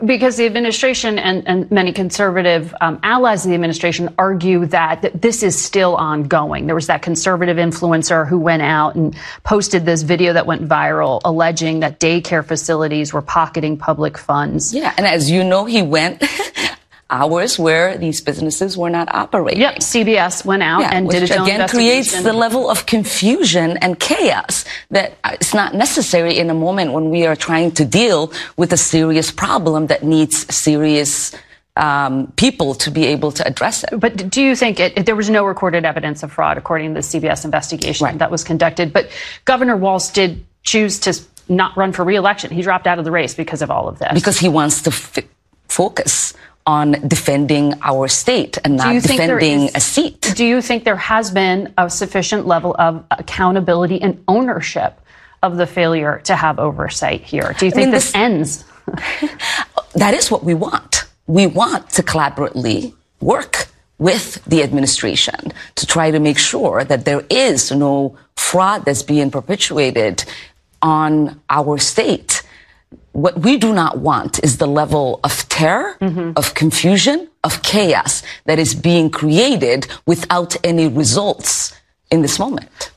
Because the administration and many conservative allies of the administration argue that this is still ongoing. There was that conservative influencer who went out and posted this video that went viral alleging that daycare facilities were pocketing public funds. Yeah, and as you know, he went hours where these businesses were not operating. Yep, CBS went out and did its own investigation. Which again creates the level of confusion and chaos that it's not necessary in a moment when we are trying to deal with a serious problem that needs serious people to be able to address it. But do you think there was no recorded evidence of fraud according to the CBS investigation that was conducted? But Governor Walz did choose to not run for re-election. He dropped out of the race because of all of this. Because he wants to focus on defending our state and not defending a seat. Do you think there has been a sufficient level of accountability and ownership of the failure to have oversight here? Do you think this ends? That is what we want. We want to collaboratively work with the administration to try to make sure that there is no fraud that's being perpetuated on our state. What we do not want is the level of terror, of confusion, of chaos that is being created without any results in this moment.